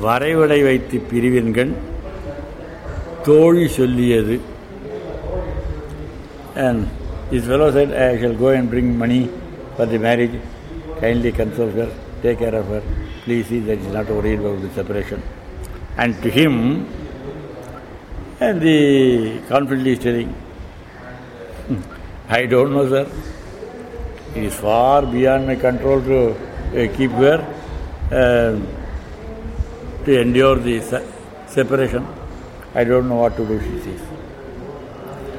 வரைவடை வைத்து பிரிவின்கண் தோழி சொல்லியது. And this fellow said, I shall go and bring money for the marriage. Kindly console her, take care of her. Please see that she is not worried about the separation. And to him, and the confidant is telling, I don't know, sir. It is far beyond my control to keep her, to endure the separation. I don't know what to do, she says.